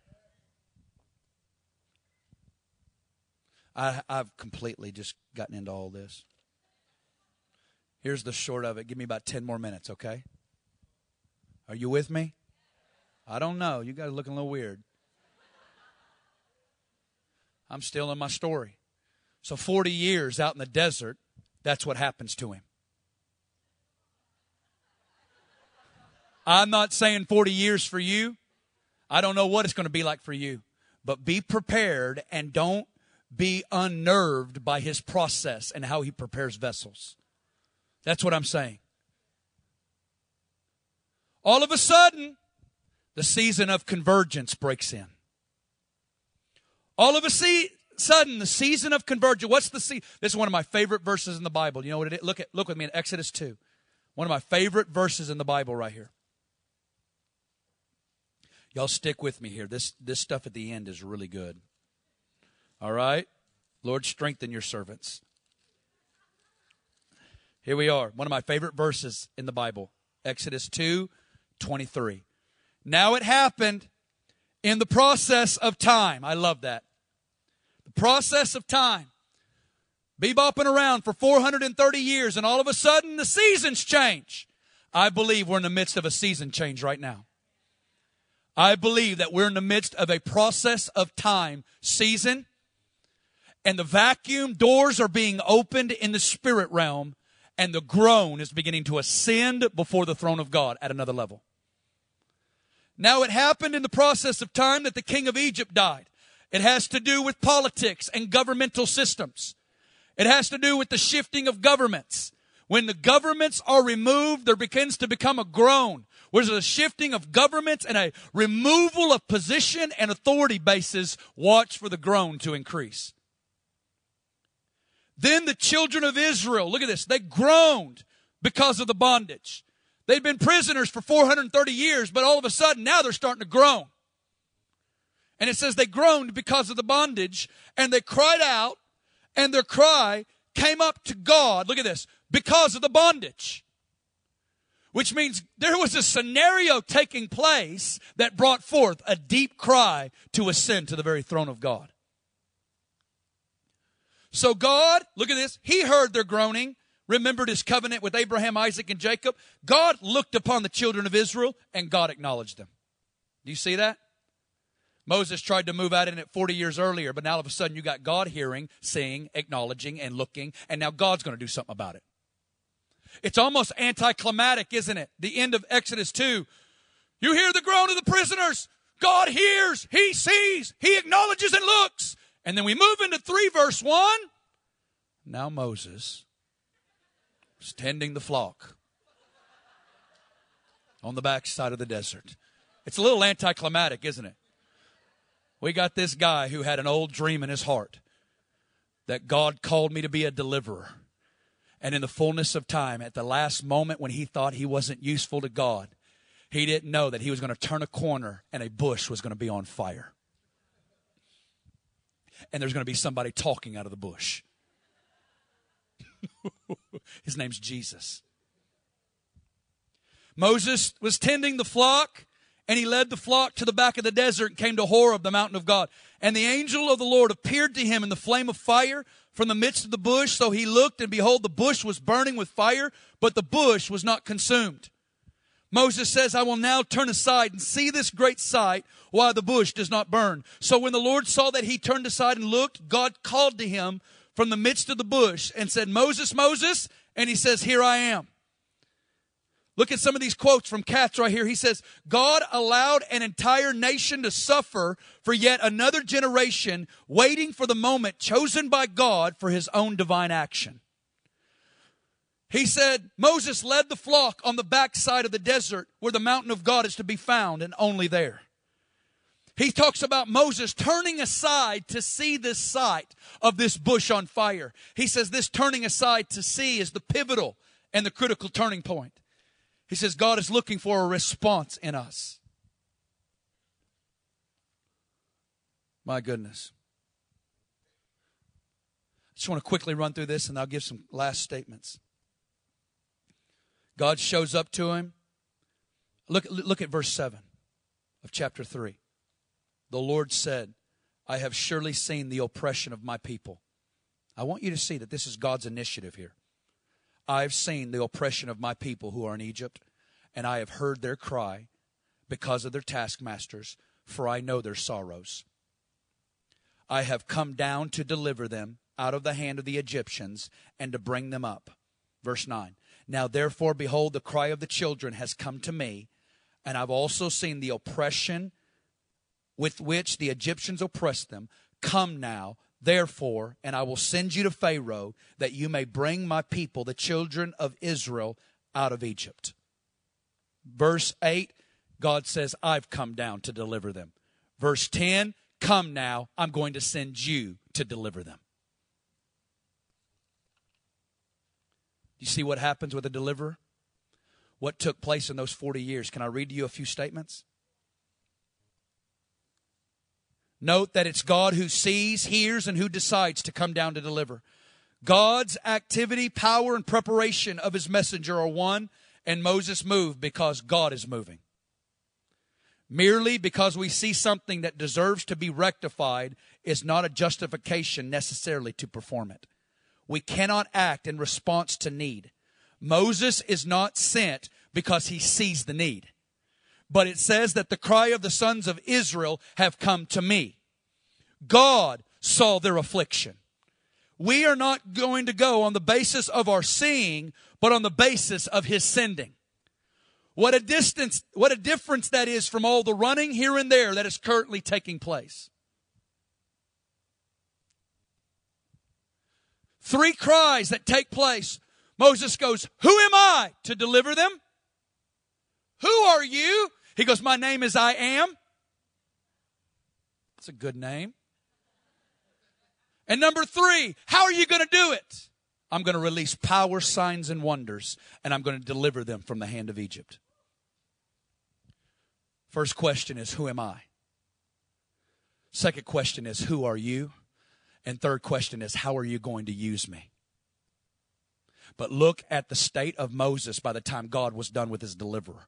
I, I've completely just gotten into all this. Here's the short of it. Give me about ten more minutes, okay? Are you with me? I don't know. You guys are looking a little weird. I'm still in my story. So forty years out in the desert, that's what happens to him. I'm not saying forty years for you. I don't know what it's going to be like for you. But be prepared and don't be unnerved by his process and how he prepares vessels. That's what I'm saying. All of a sudden, the season of convergence breaks in. All of a se- sudden, the season of convergence. What's the season? This is one of my favorite verses in the Bible. You know what it is? Look at, look with me in Exodus two. One of my favorite verses in the Bible right here. Y'all stick with me here. This, this stuff at the end is really good. All right? Lord, strengthen your servants. Here we are. One of my favorite verses in the Bible. Exodus two twenty-three. Now it happened in the process of time. I love that. The process of time. Bebopping around for four hundred thirty years, and all of a sudden the seasons change. I believe we're in the midst of a season change right now. I believe that we're in the midst of a process of time season, and the vacuum doors are being opened in the spirit realm, and the groan is beginning to ascend before the throne of God at another level. Now it happened in the process of time that the king of Egypt died. It has to do with politics and governmental systems. It has to do with the shifting of governments. When the governments are removed, there begins to become a groan. There's a shifting of governments and a removal of position and authority bases. Watch for the groan to increase. Then the children of Israel, look at this, they groaned because of the bondage. They'd been prisoners for four hundred thirty years, but all of a sudden now they're starting to groan. And it says they groaned because of the bondage, and they cried out, and their cry came up to God, look at this, because of the bondage. Which means there was a scenario taking place that brought forth a deep cry to ascend to the very throne of God. So God, look at this, he heard their groaning, remembered his covenant with Abraham, Isaac, and Jacob. God looked upon the children of Israel and God acknowledged them. Do you see that? Moses tried to move out in it forty years earlier, but now all of a sudden you got God hearing, seeing, acknowledging, and looking, and now God's going to do something about it. It's almost anticlimactic, isn't it? The end of Exodus two. You hear the groan of the prisoners. God hears, He sees, He acknowledges and looks. And then we move into three verse one. Now Moses was tending the flock on the backside of the desert. It's a little anticlimactic, isn't it? We got this guy who had an old dream in his heart that God called me to be a deliverer. And in the fullness of time, at the last moment when he thought he wasn't useful to God, he didn't know that he was going to turn a corner and a bush was going to be on fire. And there's going to be somebody talking out of the bush. His name's Jesus. Moses was tending the flock, and he led the flock to the back of the desert and came to Horeb, the mountain of God. And the angel of the Lord appeared to him in the flame of fire from the midst of the bush. So he looked, and behold, the bush was burning with fire, but the bush was not consumed. Moses says, I will now turn aside and see this great sight, while the bush does not burn. So when the Lord saw that he turned aside and looked, God called to him from the midst of the bush and said, Moses, Moses. And he says, here I am. Look at some of these quotes from Katz right here. He says, God allowed an entire nation to suffer for yet another generation, waiting for the moment chosen by God for his own divine action. He said, Moses led the flock on the backside of the desert where the mountain of God is to be found, and only there. He talks about Moses turning aside to see this sight of this bush on fire. He says this turning aside to see is the pivotal and the critical turning point. He says God is looking for a response in us. My goodness. I just want to quickly run through this and I'll give some last statements. God shows up to him. Look, look at verse seven of chapter three. The Lord said, I have surely seen the oppression of my people. I want you to see that this is God's initiative here. I've seen the oppression of my people who are in Egypt, and I have heard their cry because of their taskmasters, for I know their sorrows. I have come down to deliver them out of the hand of the Egyptians and to bring them up. Verse nine. Now therefore, behold, the cry of the children has come to me, and I've also seen the oppression with which the Egyptians oppressed them. Come now, therefore, and I will send you to Pharaoh, that you may bring my people, the children of Israel, out of Egypt. Verse eight, God says, I've come down to deliver them. Verse ten, come now, I'm going to send you to deliver them. You see what happens with a deliverer? What took place in those forty years? Can I read to you a few statements? Note that it's God who sees, hears, and who decides to come down to deliver. God's activity, power, and preparation of his messenger are one, and Moses moved because God is moving. Merely because we see something that deserves to be rectified is not a justification necessarily to perform it. We cannot act in response to need. Moses is not sent because he sees the need. But it says that the cry of the sons of Israel have come to me. God saw their affliction. We are not going to go on the basis of our seeing, but on the basis of his sending. What a distance, what a difference that is from all the running here and there that is currently taking place. Three cries that take place. Moses goes, who am I to deliver them? Who are you? He goes, my name is I Am. That's a good name. And number three, how are you going to do it? I'm going to release power, signs, and wonders, and I'm going to deliver them from the hand of Egypt. First question is, who am I? Second question is, who are you? And third question is, how are you going to use me? But look at the state of Moses by the time God was done with his deliverer.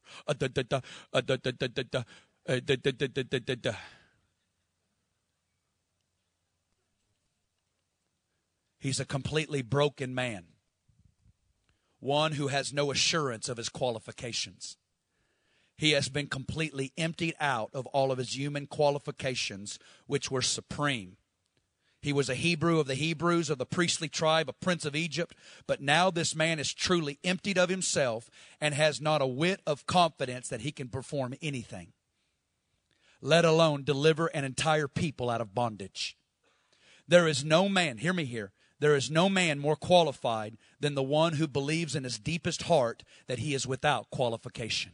He's a completely broken man. One who has no assurance of his qualifications. He has been completely emptied out of all of his human qualifications, which were supreme. He was a Hebrew of the Hebrews, of the priestly tribe, a prince of Egypt. But now this man is truly emptied of himself and has not a whit of confidence that he can perform anything, let alone deliver an entire people out of bondage. There is no man, hear me here, there is no man more qualified than the one who believes in his deepest heart that he is without qualification.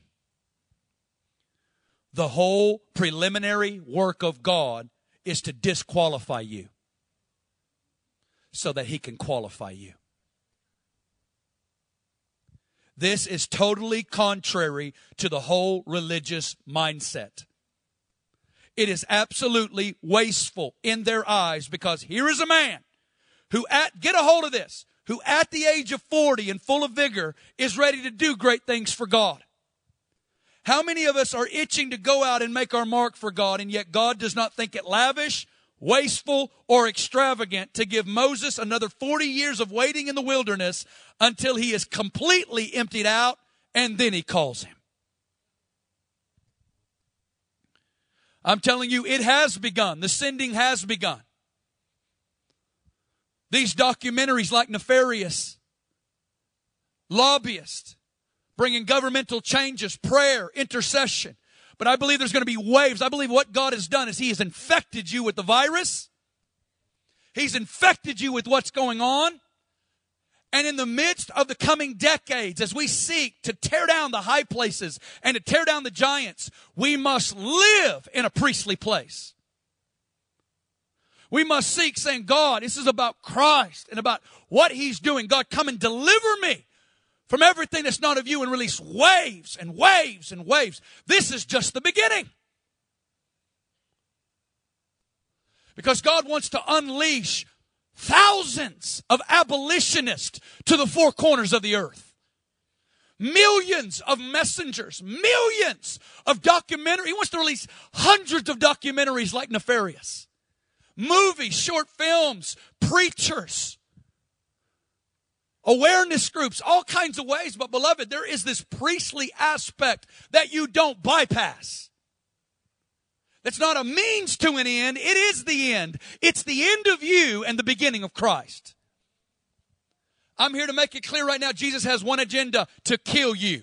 The whole preliminary work of God is to disqualify you so that he can qualify you. This is totally contrary to the whole religious mindset. It is absolutely wasteful in their eyes, because here is a man who, at, get a hold of this, who at the age of forty and full of vigor is ready to do great things for God. How many of us are itching to go out and make our mark for God, and yet God does not think it lavish, wasteful, or extravagant to give Moses another forty years of waiting in the wilderness until he is completely emptied out, and then he calls him? I'm telling you, it has begun. The sending has begun. These documentaries like Nefarious, Lobbyist, bringing governmental changes, prayer, intercession. But I believe there's going to be waves. I believe what God has done is he has infected you with the virus. He's infected you with what's going on. And in the midst of the coming decades, as we seek to tear down the high places and to tear down the giants, we must live in a priestly place. We must seek, saying, God, this is about Christ and about what he's doing. God, come and deliver me from everything that's not of you, and release waves and waves and waves. This is just the beginning. Because God wants to unleash thousands of abolitionists to the four corners of the earth. Millions of messengers, millions of documentaries. He wants to release hundreds of documentaries like Nefarious. Movies, short films, preachers, awareness groups, all kinds of ways. But beloved, there is this priestly aspect that you don't bypass. That's not a means to an end. It is the end. It's the end of you and the beginning of Christ. I'm here to make it clear right now. Jesus has one agenda: to kill you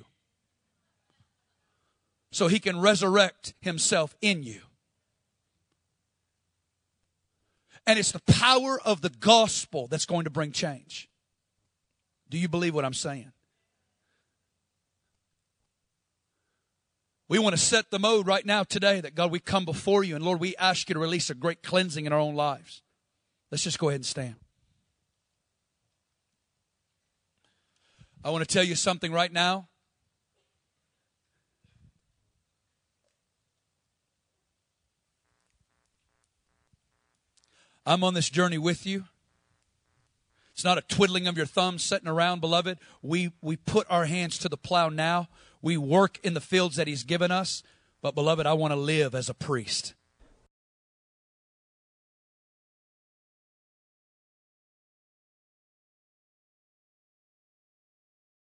so he can resurrect himself in you. And it's the power of the gospel that's going to bring change. Do you believe what I'm saying? We want to set the mode right now today that, God, we come before you, and Lord, we ask you to release a great cleansing in our own lives. Let's just go ahead and stand. I want to tell you something right now. I'm on this journey with you. It's not a twiddling of your thumbs sitting around, beloved. We, we put our hands to the plow now. We work in the fields that he's given us. But, beloved, I want to live as a priest.